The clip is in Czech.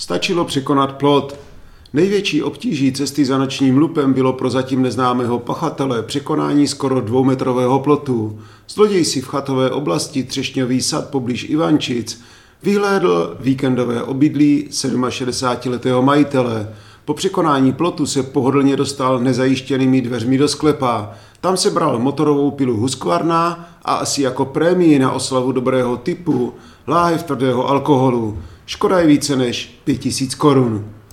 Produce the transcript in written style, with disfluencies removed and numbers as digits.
Stačilo překonat plot. Největší obtíží cesty za nočním lupem bylo pro zatím neznámého pachatele překonání skoro 2metrového plotu. Zloděj si v chatové oblasti Třešňový sad poblíž Ivančic vyhlédl víkendové obydlí 67letého majitele. Po překonání plotu se pohodlně dostal nezajištěnými dveřmi do sklepa. Tam se bral motorovou pilu Husqvarna a asi jako prémii na oslavu dobrého typu láhev tvrdého alkoholu. Škoda je více než 5000 korun.